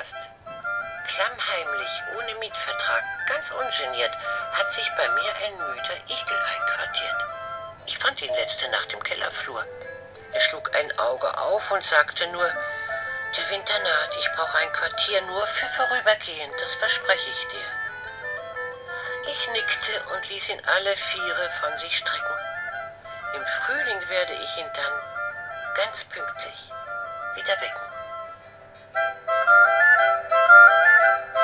hast. Klammheimlich, ohne Mietvertrag, ganz ungeniert, hat sich bei mir ein müder Igel einquartiert. Ich fand ihn letzte Nacht im Kellerflur. Er schlug ein Auge auf und sagte nur: Der Winter naht, ich brauche ein Quartier nur für vorübergehend, das verspreche ich dir. Ich nickte und ließ ihn alle Viere von sich strecken. Im Frühling werde ich ihn dann ganz pünktlich wieder wecken.